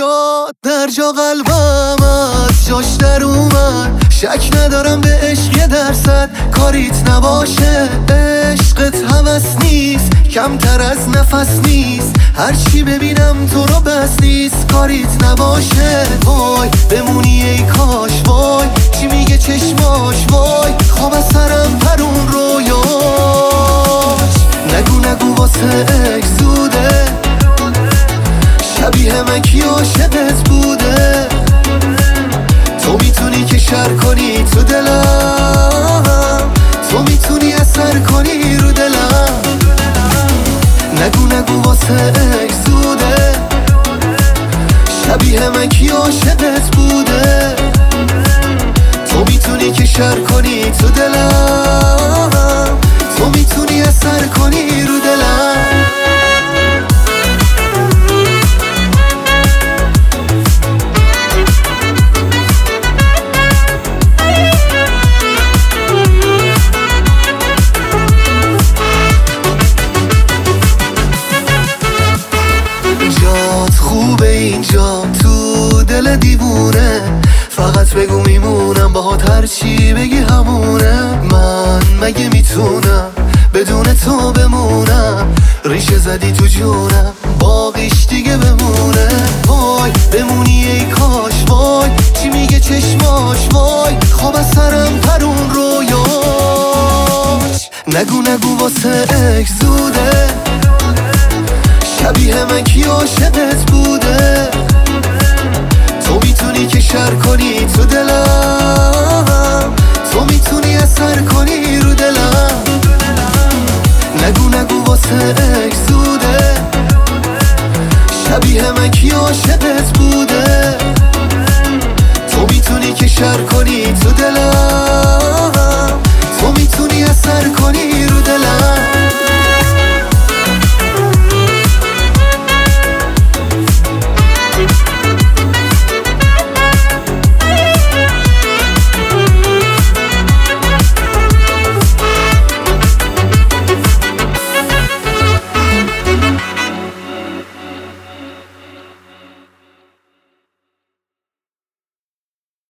در جا قلبم از جاش در اومد. شک ندارم به عشق 1% کاریت نباشه. عشقت هوس نیست، کمتر از نفس نیست. هرچی ببینم تو رو بس نیست، کاریت نباشه. وای بمونی ای کاش، وای چی میگه چشماش، وای خواب از سرم پرون رویاش. نگو واسه زوده، شبیه من کی عاشقت بوده. تو میتونی که شر کنی تو دلم، تو میتونی اثر کنی رو دلم. نگو واسه زوده، شبیه من کی عاشقت بوده. تو میتونی که شر کنی تو دلم، تو میتونی اثر کنی رو دلم. جات خوبه اینجا تو دل دیوونه. فقط بگو میمونم باهات، هرچی بگی همونه. من مگه میتونم بدون تو بمونم؟ ریشه زدی تو جونم، باقیش دیگه بمونه. وای بمونی ای کاش، وای چی میگه چشماش، وای خواب از سرم پرون رویاش. نگو واسه زوده، شبیه من کی عاشقت بوده. تو میتونی که شر کنی تو دلم، تو میتونی اثر کنی رو دلم. نگو واسه زوده، شبیه من کی عاشقت